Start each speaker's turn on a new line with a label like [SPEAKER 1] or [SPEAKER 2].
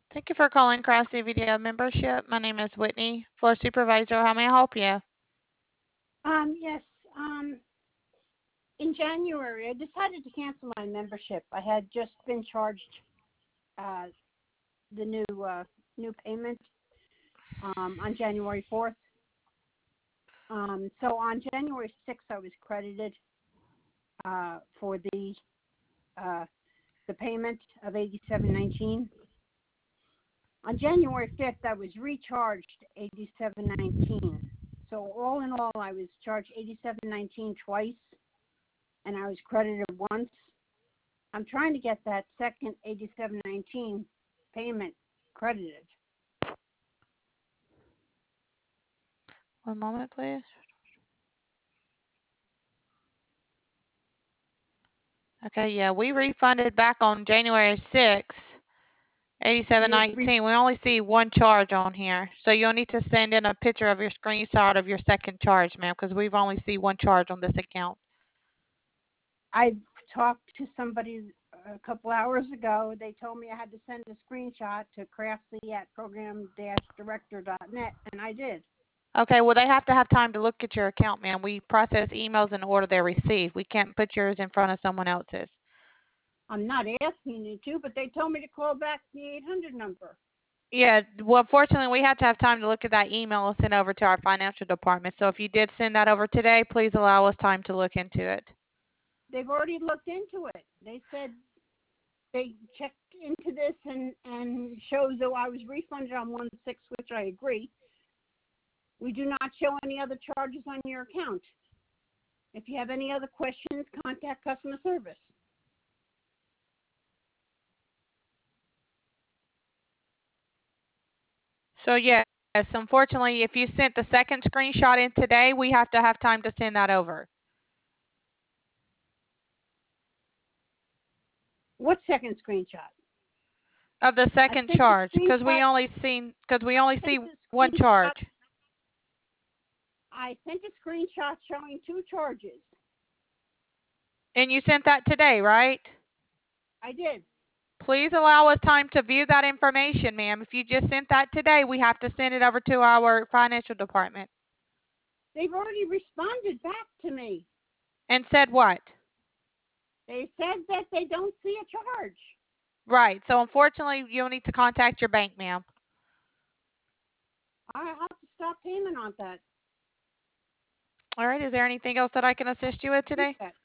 [SPEAKER 1] Thank you for calling Cross CVDO membership. My name is Whitney, floor supervisor. How may I help you?
[SPEAKER 2] Yes. In January, I decided to cancel my membership. I had just been charged the new payment on January 4th. So on January 6th, I was credited for the payment of $87.19. On January 5th, I was recharged $87.19. So all in all, I was charged $87.19 twice, and I was credited once. I'm trying to get that second $87.19 payment credited.
[SPEAKER 1] One moment, please. Okay, yeah, we refunded back on January 6th, $87.19. We only see one charge on here. So you'll need to send in a picture of your screenshot of your second charge, ma'am, because we've only see one charge on this account.
[SPEAKER 2] I talked to somebody a couple hours ago. They told me I had to send a screenshot to craftsy@program-director.net, and I did.
[SPEAKER 1] Okay, well, they have to have time to look at your account, ma'am. We process emails in the order they're received. We can't put yours in front of someone else's.
[SPEAKER 2] I'm not asking you to, but they told me to call back the 800 number.
[SPEAKER 1] Yeah, well, fortunately, we have to have time to look at that email and send over to our financial department. So if you did send that over today, please allow us time to look into it.
[SPEAKER 2] They've already looked into it. They said they checked into this and shows that I was refunded on 1/6, which I agree. We do not show any other charges on your account. If you have any other questions, contact customer service.
[SPEAKER 1] So yes, unfortunately, if you sent the second screenshot in today, we have to have time to send that over.
[SPEAKER 2] What second screenshot?
[SPEAKER 1] Of the second charge, because we only see one charge.
[SPEAKER 2] I sent a screenshot showing two charges.
[SPEAKER 1] And you sent that today, right?
[SPEAKER 2] I did.
[SPEAKER 1] Please allow us time to view that information, ma'am. If you just sent that today, we have to send it over to our financial department.
[SPEAKER 2] They've already responded back to me.
[SPEAKER 1] And said what?
[SPEAKER 2] They said that they don't see a charge.
[SPEAKER 1] Right. So unfortunately, you'll need to contact your bank, ma'am.
[SPEAKER 2] I have to stop payment on that.
[SPEAKER 1] All right. Is there anything else that I can assist you with today?